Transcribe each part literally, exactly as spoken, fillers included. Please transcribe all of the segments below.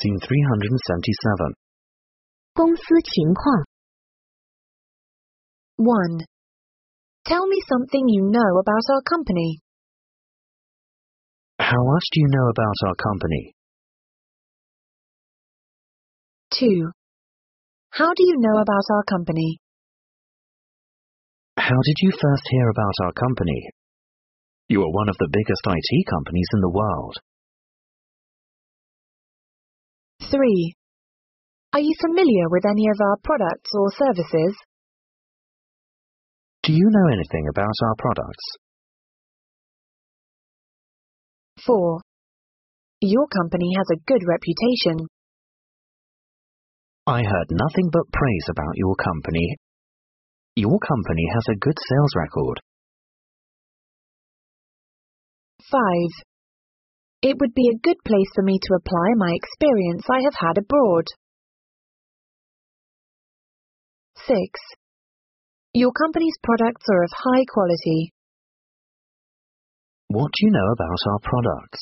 Scene three hundred seventy-seven. 公司情况 one. Tell me something you know about our company. How much do you know about our company? two. How do you know about our company? How did you first hear about our company? You are one of the biggest I T companies in the world. three. Are you familiar with any of our products or services? Do you know anything about our products? four. Your company has a good reputation. I heard nothing but praise about your company. Your company has a good sales record. five. It would be a good place for me to apply my experience I have had abroad. six. Your company's products are of high quality. What do you know about our products?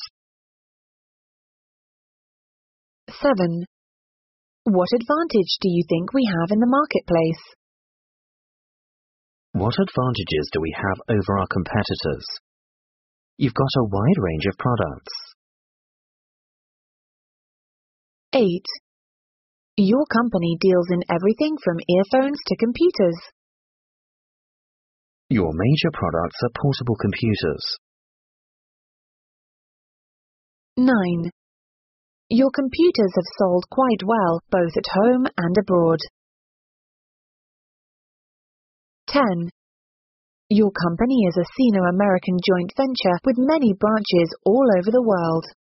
seven. What advantage do you think we have in the marketplace? What advantages do we have over our competitors? You've got a wide range of products. eight. Your company deals in everything from earphones to computers. Your major products are portable computers. nine. Your computers have sold quite well, both at home and abroad. ten. Your company is a Sino-American joint venture with many branches all over the world.